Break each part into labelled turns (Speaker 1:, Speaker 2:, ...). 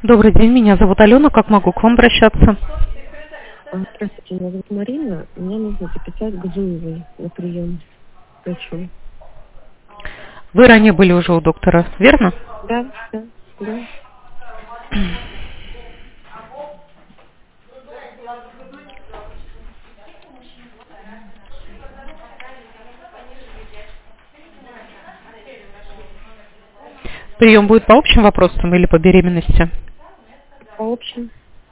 Speaker 1: Добрый день, меня зовут Алена. Как могу к вам обращаться?
Speaker 2: Здравствуйте, меня зовут Марина. Мне нужно записать к Зуевой на прием к врачу.
Speaker 1: Вы ранее были уже у доктора, верно?
Speaker 2: Да.
Speaker 1: Прием будет по общим вопросам или по беременности?
Speaker 2: По общем.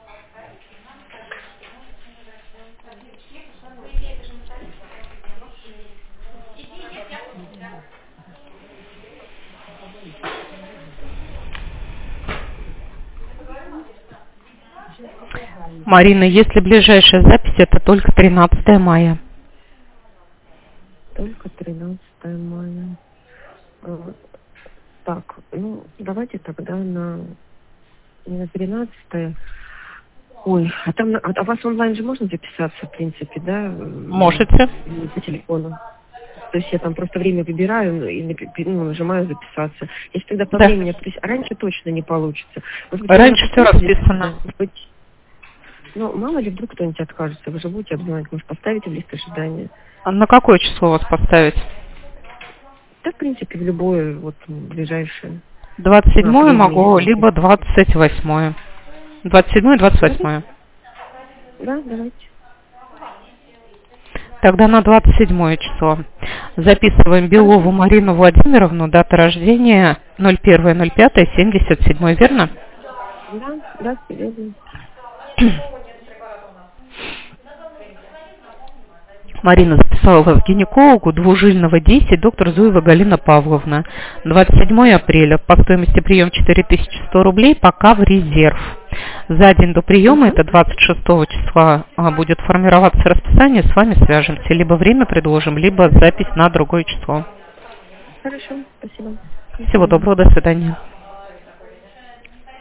Speaker 1: Марина, если ближайшая запись, это только 13 мая.
Speaker 2: Только 13 мая. Так, давайте тогда не на 13. Ой, а у вас онлайн же можно записаться, в принципе, да?
Speaker 1: Можете.
Speaker 2: По телефону. То есть я там просто время выбираю и нажимаю записаться. Если тогда по
Speaker 1: Да.
Speaker 2: времени, то есть раньше точно не получится. Может быть,
Speaker 1: Раньше все
Speaker 2: можно
Speaker 1: расписано.
Speaker 2: может быть, мало ли вдруг кто-нибудь откажется. Вы же будете обзванивать, может, поставите в лист ожидания.
Speaker 1: А на какое число вас поставить?
Speaker 2: Да, в принципе, в любое ближайшее.
Speaker 1: 27 могу, либо 28. 27 и 28.
Speaker 2: Да, давайте.
Speaker 1: Тогда на 27 число. Записываем Белову Марину Владимировну, дата рождения 01.05.77, верно?
Speaker 2: Да, верно.
Speaker 1: Марина записала вас к гинекологу двужильного 10, доктор Зуева Галина Павловна. 27 апреля. По стоимости прием 4100 рублей, пока в резерв. За день до приема, это 26 числа, будет формироваться расписание, с вами свяжемся. Либо время предложим, либо запись на другое число.
Speaker 2: Хорошо, спасибо.
Speaker 1: Всего доброго, до свидания.